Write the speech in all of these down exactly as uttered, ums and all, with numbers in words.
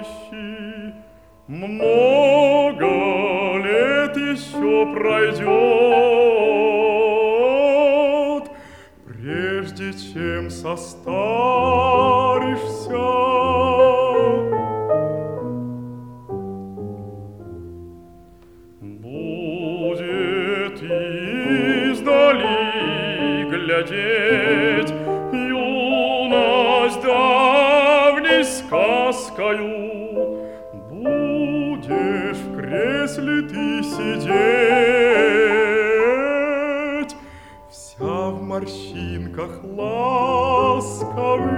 товарищи, много лет еще пройдет, прежде чем состаришься. Будет издали глядеть юность давней сказкою. Будешь в кресле ты сидеть, вся в морщинках ласковых.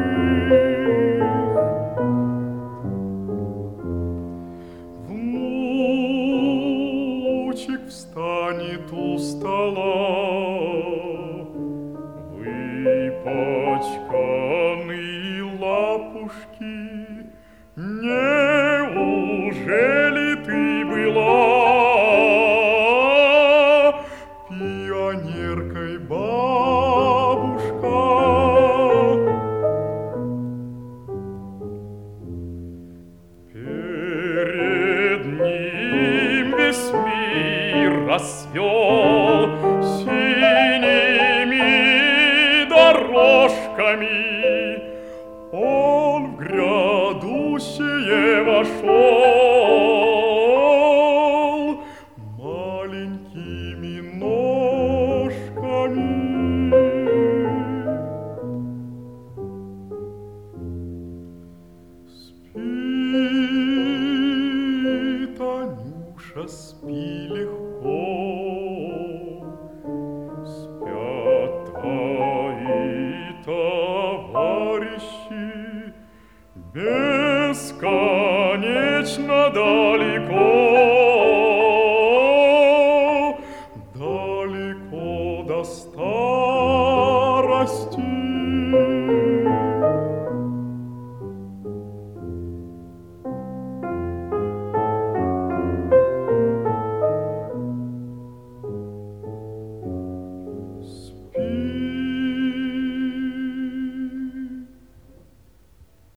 Внучек встанет у стола, выпачканы лапушки. Неужели ты была пионеркой, бабушка? Перед ним весь мир расцвел синими дорожками. Он в грядущее вошел маленькими ножками. Спи, Танюша, спи легко, спят твои товарищи бесконечно далеко.